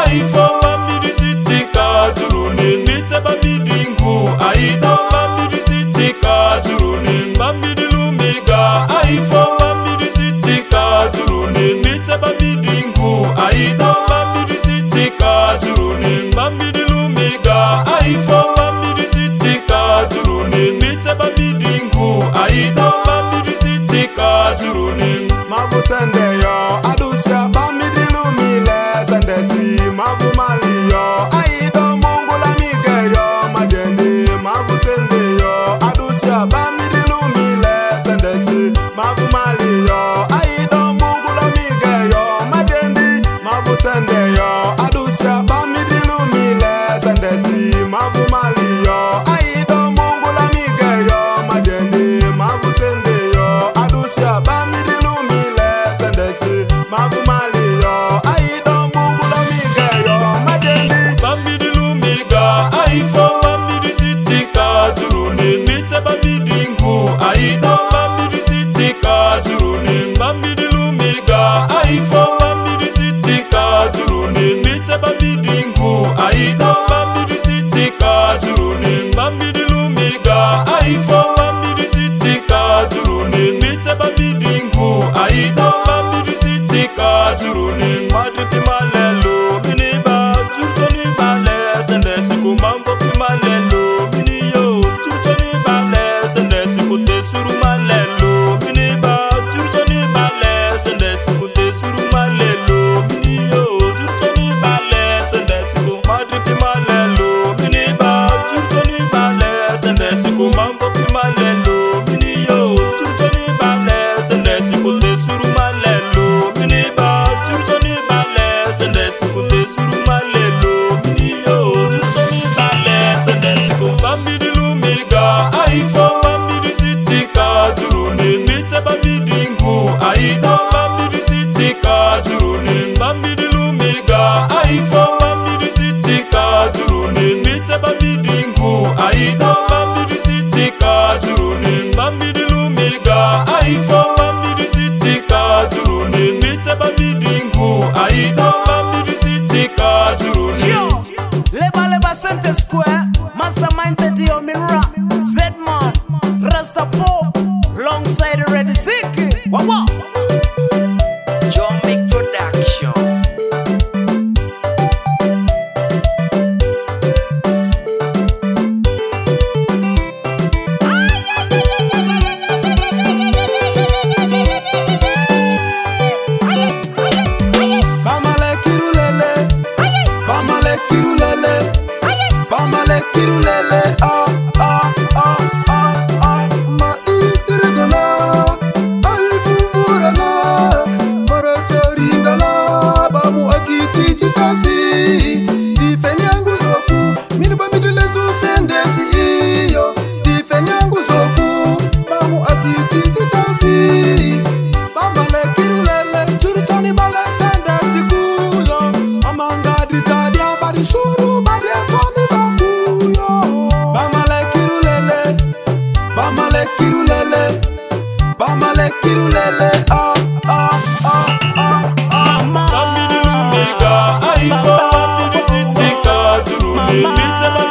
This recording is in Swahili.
aifo bambidi sitika turuni nite bambidi ngu aido bambidi sitika turuni bambidi lumiga aifo bambidi sitika turuni nite bambidi ngu aido bambidi sitika turuni bambidi lumiga aifo bambidi sitika turuni nite bambidi ngu aido bambidi sitika turuni mabu sende yo adusia bambidi lumile sende si mabu mali yo aido mungu la mige yo majendi mabu sende yo adusia bambidi lumile sende si mabu mali yo aido mungu la mige yo majendi mabu sende yo adusia bambidi lumile sende si mabu mali yo aido mungu la mige yo majendi mabu sende yo adusia bambidi lumile sende si mabu mali yo aido mungu la mige yo majendi bambidi lumiga aifo bambidi sitika turuni nite bambidi ngu aido bambidi sitika turuni bambidi lumiga aifo bambidi sitika turuni nite bambidi ngu aido bambidi sitika turuni bambidi lumiga aifo bambidi sitika turuni nite bambidi ngu aido bambidi sitika turuni madriti malelo miniba churchoni bale sende siku mambo pimalelo miniyo churchoni bale sende siku tesuru malelo miniba churchoni bale sende siku tesuru malelo miniyo churchoni bale sende siku madriti malelo miniba churchoni bale sende siku mambo pimalelo miniyo churchoni bale sende siku tesuru malelo miniba churchoni bale sende siku tesuru malelo miniyo churchoni bale sende siku bambidi lumiga aifo bambidi sitika turuni nite bambidi ngu aido bambidi sitika turuni bambidi lumiga aifo bambidi sitika turuni nite bambidi ngu aido bambidi sitika turuni bambidi lumiga aifo bambidi sitika turuni nite bambidi ngu aido bambidi sitika turuni Yo, leba Center Square, Mastermind Teddy Mira, Zedman, Rasta Pop, alongside Red Ziki. Wawa. John Mick Production. bamale kirulele bamale kirulele bamale kirulele ah ah ah ah ah ma itirgala ay furana mara choringala bamu akiti chitasi difenyangu zoku minba midule su sendesi iyo difenyangu zoku bamu akiti chitasi bamale kirulele churchani bale sendesi kuyo amanga ditadia bari shuru bari toni zokuyo bamale kirulele bamale kirulele bamale kirulele ah ah ah ah bambidi lumiga aifo bambidi sitika turuni nite bambidi